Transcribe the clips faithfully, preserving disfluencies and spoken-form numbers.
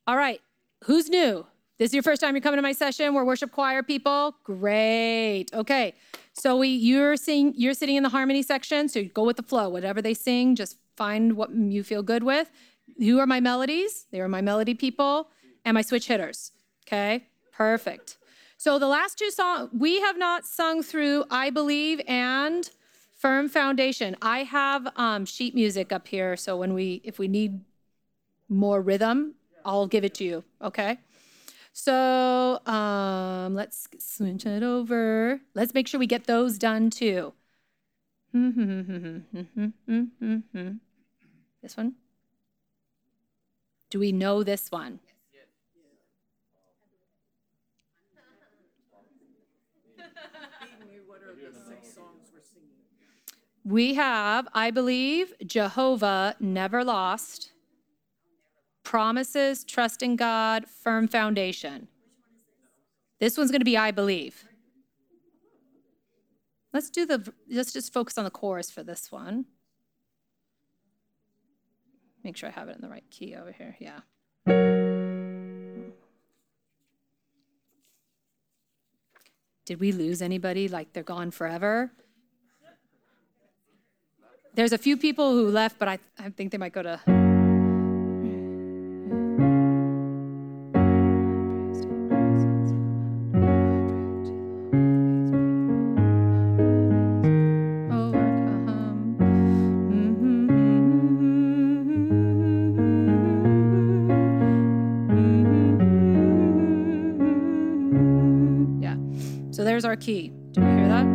All right. Who's new? This is your first time you're coming to my session. We're worship choir people. Great. Okay. So we you're sing you're sitting in the harmony section. So you go with the flow. Whatever they sing, just find what you feel good with. Who are my melodies? They are my melody people and my switch hitters. Okay. Perfect. So the last two songs we have not sung through I Believe and Firm Foundation. I have um, sheet music up here. So when we if we need more rhythm, I'll give it to you. Okay. So um, let's switch it over. Let's make sure we get those done too. This one. Do we know this one? We have, I Believe, Jehovah, Never Lost, Promises, Trust in God, Firm Foundation. This one's going to be I Believe. Let's do the, let's just focus on the chorus for this one. Make sure I have it in the right key over here. Yeah. Did we lose anybody like they're gone forever? There's a few people who left, but I, I think they might go to... Yeah. So there's our key. Do you hear that?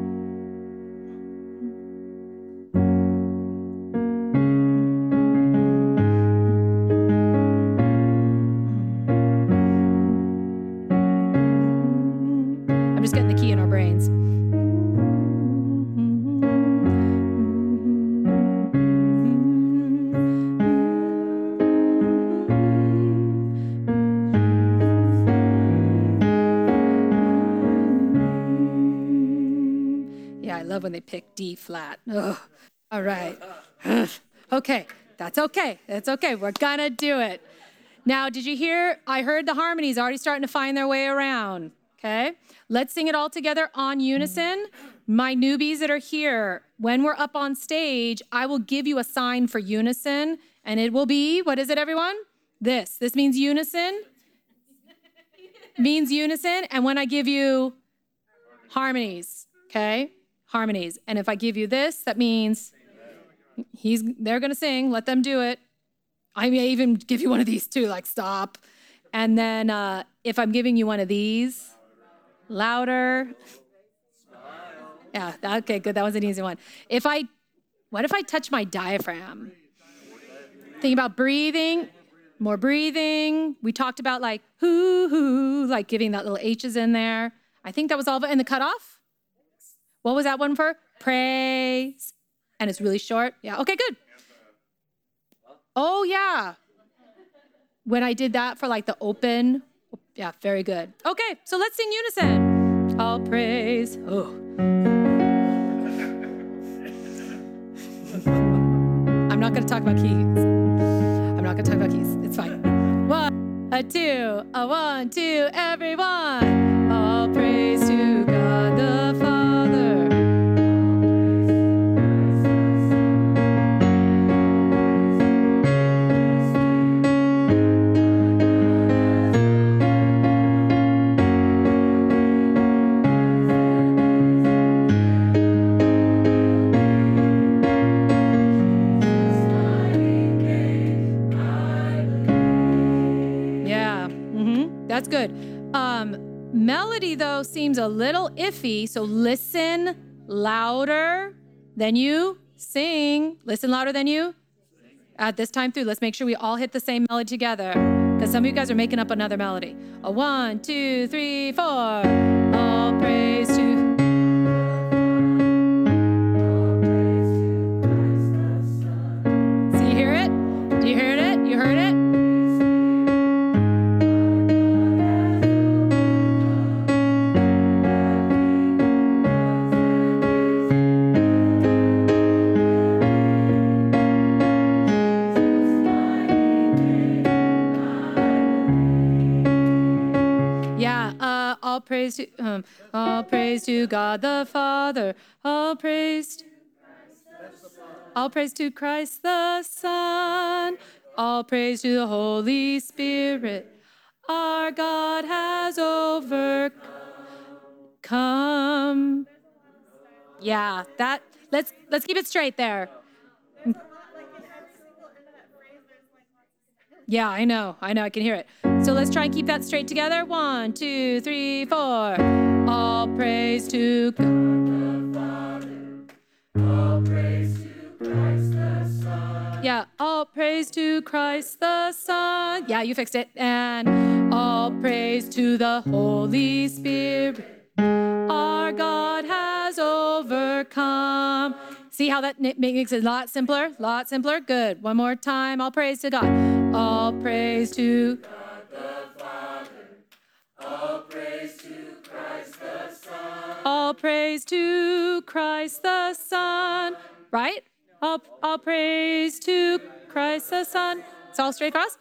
When they pick D flat. Ugh. All right. Okay. That's okay. That's okay. We're gonna do it. Now, did you hear? I heard the harmonies already starting to find their way around. Okay. Let's sing it all together on unison. My newbies that are here, when we're up on stage, I will give you a sign for unison, and it will be, what is it, everyone? This. This means unison. Means unison. And when I give you harmonies, okay? Harmonies. And if I give you this, that means he's they're going to sing. Let them do it. I may even give you one of these too, like stop. And then uh, if I'm giving you one of these, louder. Yeah, okay, good. That was an easy one. If I, what if I touch my diaphragm? Think about breathing, more breathing. We talked about like hoo hoo, like giving that little H's in there. I think that was all of it. And the cutoff? What was that one for? Praise. And it's really short. Yeah. Okay, good. Oh, yeah. When I did that for like the open. Yeah, very good. Okay, so let's sing unison. All praise. Oh. I'm not going to talk about keys. I'm not going to talk about keys. It's fine. One, a two, a one, two, everyone. All praise to God the Father. That's good. Um, melody, though, seems a little iffy, so listen louder than you sing. Listen louder than you. At this time through, let's make sure we all hit the same melody together, because some of you guys are making up another melody. A one, two, three, four. All praise to... See, you hear it? Do you hear it? You heard it? Uh, all praise to um, all praise to God the Father. All praise. All praise to Christ the Son. All praise to the Holy Spirit. Our God has overcome. Yeah, that let's let's keep it straight there. Yeah, I know. I know. I can hear it. So let's try and keep that straight together. One, two, three, four. All praise to God the Father. All praise to Christ the Son. Yeah, all praise to Christ the Son. Yeah, you fixed it. And all praise to the Holy Spirit. Our God has overcome. See how that makes it a lot simpler? A lot simpler? Good. One more time. All praise to God. All praise to God the Father. All praise to Christ the Son. All praise to Christ the Son. Right? All, all praise to Christ the Son. It's all straight across?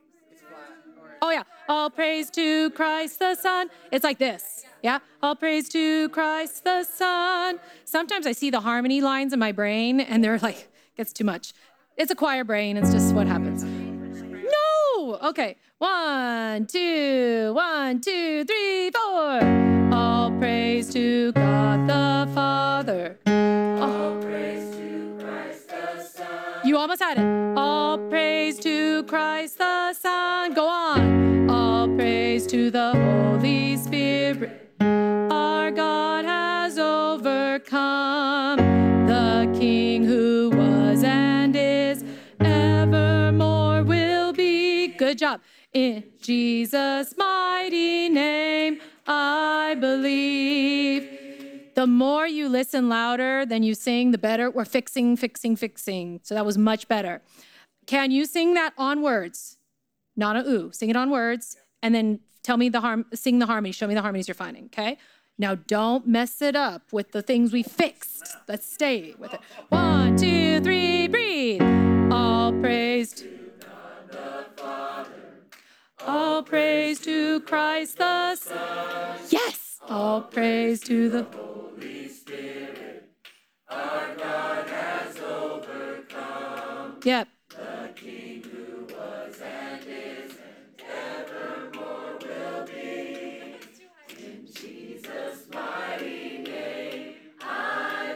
Oh, yeah. All praise to Christ the Son. It's like this. Yeah. All praise to Christ the Son. Sometimes I see the harmony lines in my brain and they're like, gets too much. It's a choir brain. It's just what happens. No. Okay. One, two, one, two, three, four. All praise to God the Father. All praise to Christ the Son. You almost had it. All praise to Christ the Son. Go on. All praise to the Holy Spirit. Our God has overcome. The King who was and is, evermore will be. Good job. In Jesus' mighty name, I believe. The more you listen louder than you sing, the better. We're fixing, fixing, fixing. So that was much better. Can you sing that on words? Not a ooh. Sing it on words, and then tell me the harm. Sing the harmony. Show me the harmonies you're finding. Okay. Now don't mess it up with the things we fixed. Let's stay with it. One, two, three, breathe. All praise to God the Father. All praise to Christ the Son. Yes. All praise to the Holy Spirit. Our God has overcome. Yep. The King who was and is and evermore will be. In Jesus' mighty name, I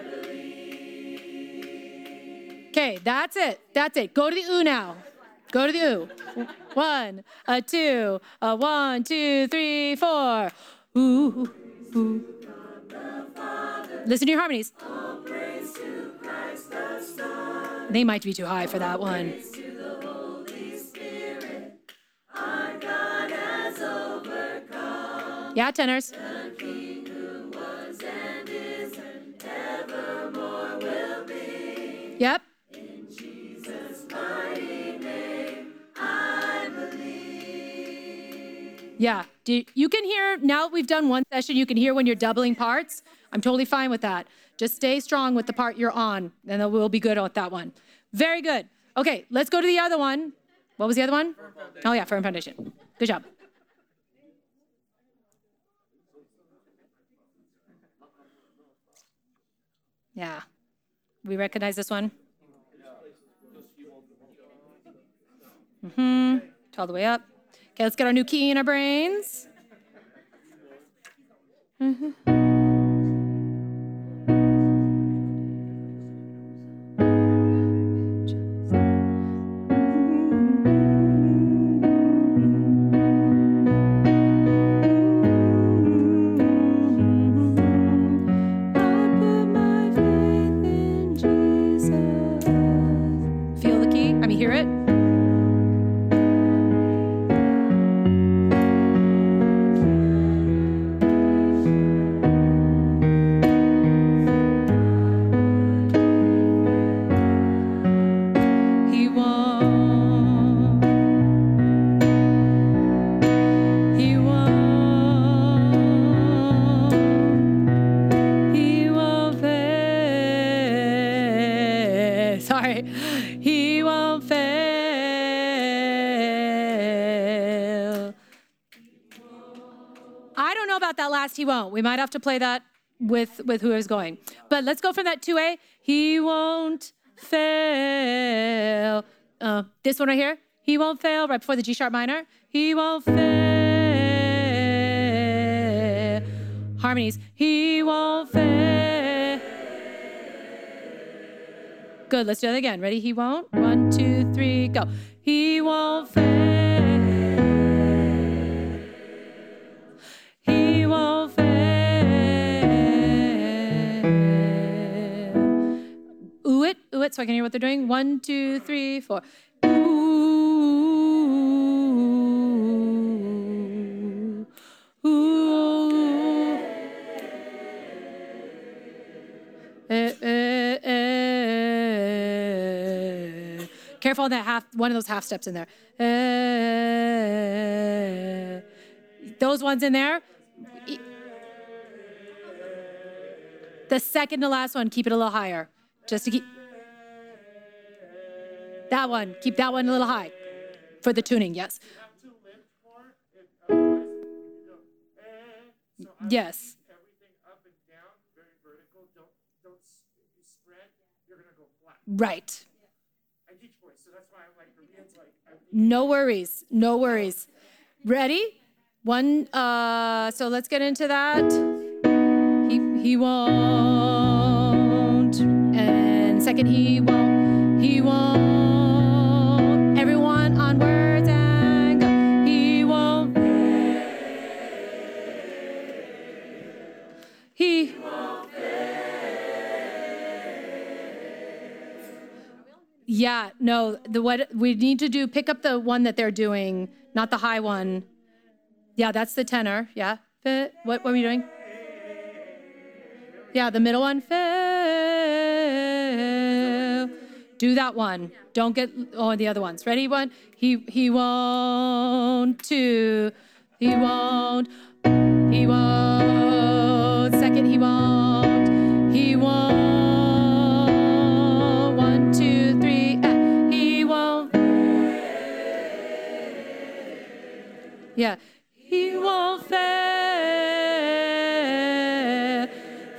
believe. Okay, that's it. That's it. Go to the oo now. Go to the oo. One, a two, a one, two, three, four. Ooh, ooh. Listen to your harmonies. All praise to Christ the Son. They might be too high for that one. Praise to the Holy Spirit. Our God has overcome. Yeah, tenors. The King who was and is and evermore will be. Yep. In Jesus' mighty name, I believe. Yeah. Do, you can hear, now that we've done one session, you can hear when you're doubling parts. I'm totally fine with that. Just stay strong with the part you're on, and then we'll be good with that one. Very good. Okay, let's go to the other one. What was the other one? Oh, yeah, firm foundation. Good job. Yeah. We recognize this one? Mm-hmm. All the way up. Okay, let's get our new key in our brains. Mm-hmm. know about that last he won't. We might have to play that with, with whoever's going. But let's go from that two A. He won't fail. Uh, this one right here. He won't fail, right before the G sharp minor. He won't fail. Harmonies. He won't fail. Good, let's do that again. Ready? He won't. One, two, three, go. He won't fail. He won't fail. Ooh it, ooh it, so I can hear what they're doing. One, two, three, four. Ooh, ooh. Eh, eh, eh. Careful on that half, one of those half steps in there. Eh. Those ones in there. The second to last one, keep it a little higher. Just to keep. That one, keep that one a little high for the tuning, yes. Yes. Right. No worries, no worries. Ready? One, uh, so let's get into that. He, he won't. And second, he won't. He won't. Everyone on words and go. He won't. He won't. Yeah, no, the what we need to do, pick up the one that they're doing, not the high one. Yeah, that's the tenor. Yeah. What, what are we doing? Yeah, the middle one. Do that one. Don't get oh the other ones. Ready? One. He he won't. Two. He won't. He won't. Second. He won't. He won't. One, two, three. Uh, he won't. Yeah. He won't fail,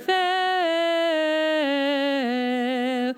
fail,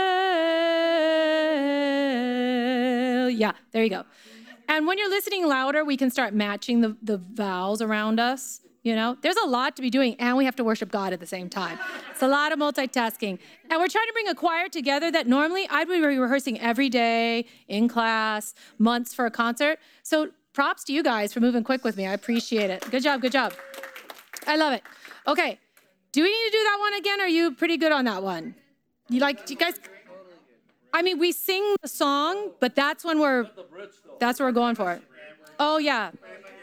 fail. Yeah, there you go. And when you're listening louder, we can start matching the, the vowels around us. You know, there's a lot to be doing, and we have to worship God at the same time. It's a lot of multitasking. And we're trying to bring a choir together that normally I'd be rehearsing every day, in class, months for a concert. So props to you guys for moving quick with me. I appreciate it. Good job, good job. I love it. Okay, do we need to do that one again? Or are you pretty good on that one? You like, do you guys? I mean, we sing the song, but that's when we're, that's what we're going for. Oh, yeah.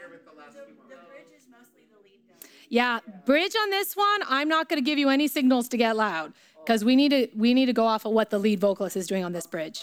Yeah, bridge on this one, I'm not going to give you any signals to get loud because we need to we need to go off of what the lead vocalist is doing on this bridge.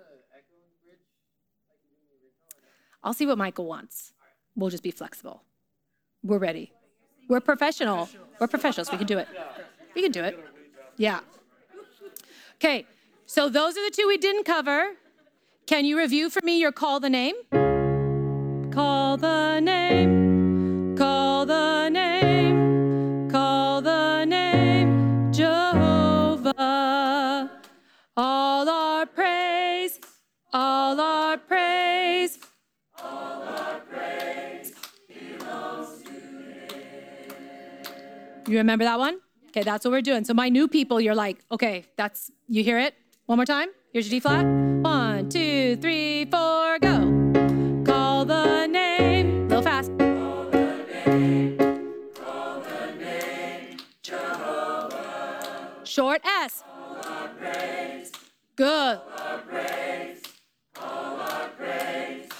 I'll see what Michael wants. We'll just be flexible. We're ready. We're professional. We're professionals. We can do it. We can do it. Yeah. Okay, so those are the two we didn't cover. Can you review for me your call the name? Call the name. Call the name. Call the name. Jehovah. All our praise. All our praise. All our praise belongs to Him. You remember that one? Okay, that's what we're doing. So my new people, you're like, okay, that's, you hear it? One more time. Here's your D flat. One, two, three, four, go. Call the name. A little fast. Call the name. Call the name. Jehovah. Short S. All our praise. Good. All our praise. All our praise.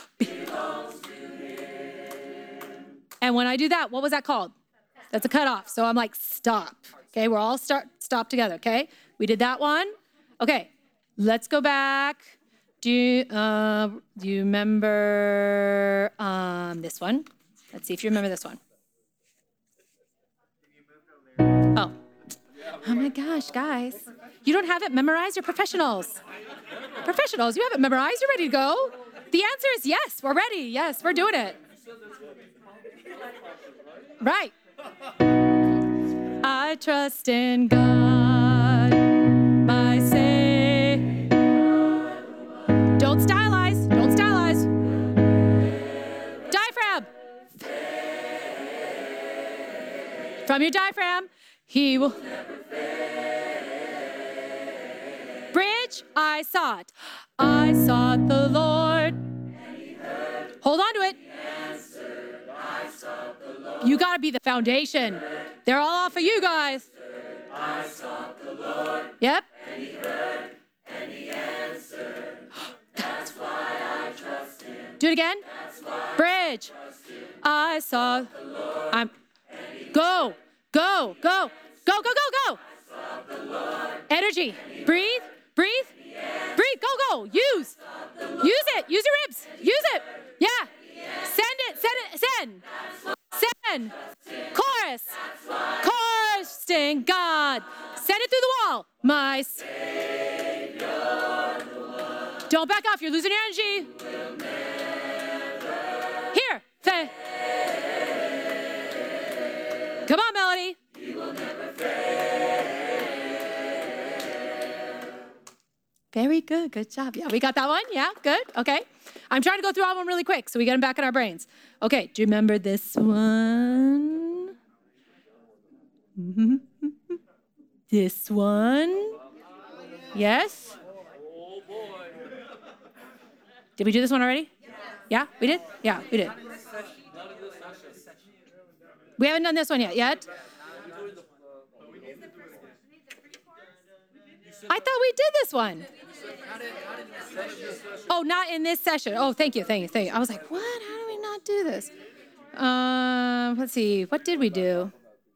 And when I do that, what was that called? That's a cutoff. So I'm like, stop. Okay, we're all start stop together, okay? We did that one. Okay, let's go back. Do you, uh, do you remember um, this one? Let's see if you remember this one. Oh. Oh my gosh, guys. You don't have it memorized? You're professionals. Professionals, you have it memorized. You're ready to go. The answer is yes, we're ready. Yes, we're doing it. Right. I trust in God, my Savior. Don't stylize. Don't stylize. Diaphragm. From your diaphragm, he will. Bridge, I sought. I sought the Lord. Hold on to it. You got to be the foundation. They're all off of you guys. I sought the Lord. Yep. And he heard, and he answered. That's why I trust him. Do it again. That's why Bridge. I, I saw the Lord. I'm. Go, go, go, go, go, go, go. I sought the Lord. Energy. Breathe, breathe, breathe. Go, go. Use. Use it. Use your ribs. Use it. Yeah. Send it. Send it. Send. Send. Chorus. Chorus. Sing God. Send it through the wall. My Savior. Don't back off. You're losing your energy. Here. Say. Come on, Melody. He will never fail. Very good. Good job. Yeah, we got that one. Yeah, good. Okay. I'm trying to go through all of them really quick so we get them back in our brains. Okay, do you remember this one? Mm-hmm. This one? Yes? Did we do this one already? Yeah, we did? Yeah, we did. We haven't done this one yet. Yet? I thought we did this one. Oh, not in this session. Oh, thank you, thank you, thank you. I was like, what? How do we not do this? Um, let's see. What did we do?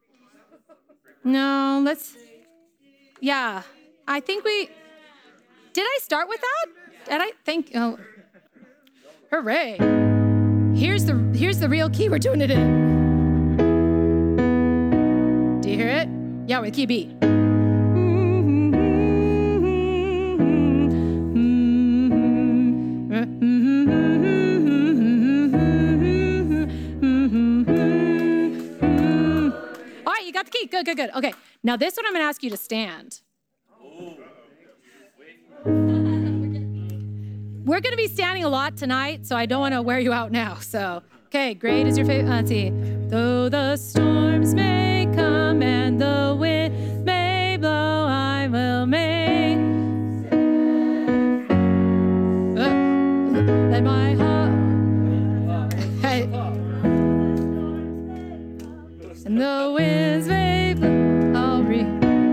No, let's. Yeah, I think we. Did I start with that? Did I think? Oh, hooray! Here's the here's the real key we're doing it in. Do you hear it? Yeah, with key B. All right, you got the key. Good, good, good. Okay, now this one I'm going to ask you to stand. We're going to be standing a lot tonight, so I don't want to wear you out now. So, okay, great is your favorite. Let's see. Though the storms may come and the wind may blow, I will make. Uh, let my heart. Hey. And the winds may blow, I'll read.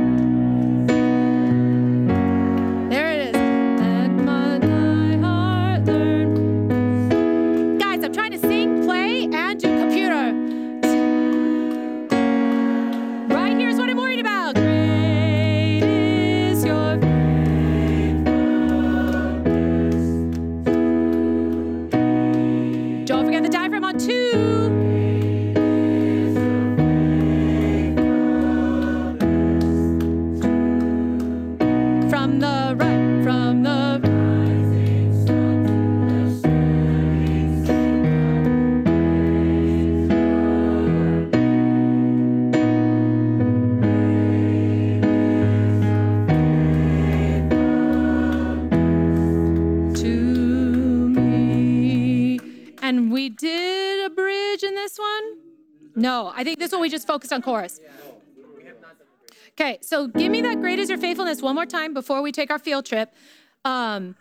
There it is. Let my, my heart learn. Guys, I'm trying to sing, play, and do computer. Right here's what I'm worried about. Great is your faithfulness. Don't forget the diaphragm on two. From the right, from the to me. And we did a bridge in this one? No, I think this one we just focused on chorus. Okay, so give me that great is your faithfulness one more time before we take our field trip. Um,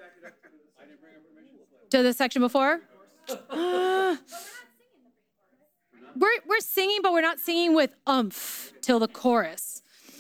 to the section before? Uh, we're, we're singing, but we're not singing with umph till the chorus.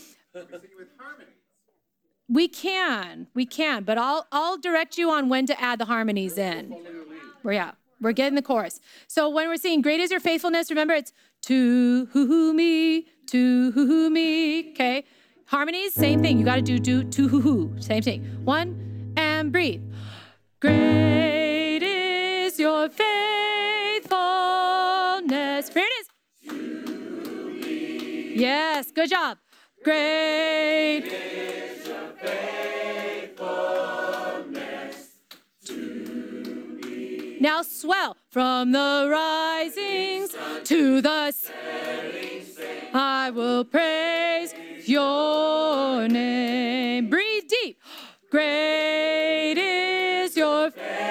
We can, we can, but I'll, I'll direct you on when to add the harmonies in. We're, yeah, we're getting the chorus. So when we're singing great is your faithfulness, remember it's to who me, to who me, okay? Harmonies, same thing. You got to do do to who who, same thing. One, and breathe. Great is your faithfulness. Here it is. Yes, good job. Great is your faithfulness to me. Now swell. From the risings to the setting, I will praise your name. Breathe deep. Great is your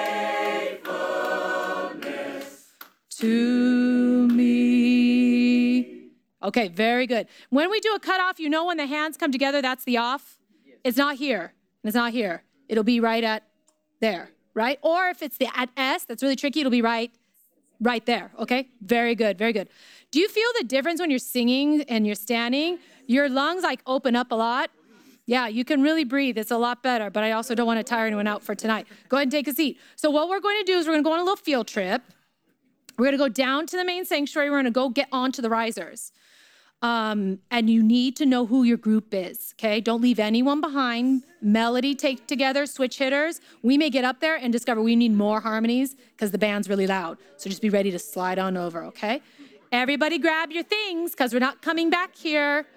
faithfulness to me. Okay, very good. When we do a cutoff, you know when the hands come together, that's the off. It's not here. It's not here. It'll be right at there, right? Or if it's the at S, that's really tricky, it'll be right, right there, okay? Very good, very good. Do you feel the difference when you're singing and you're standing? Your lungs like open up a lot. Yeah, you can really breathe. It's a lot better, but I also don't want to tire anyone out for tonight. Go ahead and take a seat. So what we're going to do is we're going to go on a little field trip. We're going to go down to the main sanctuary. We're going to go get onto the risers. Um, and you need to know who your group is, okay? Don't leave anyone behind. Melody, take together, switch hitters. We may get up there and discover we need more harmonies because the band's really loud. So just be ready to slide on over, okay? Everybody grab your things because we're not coming back here.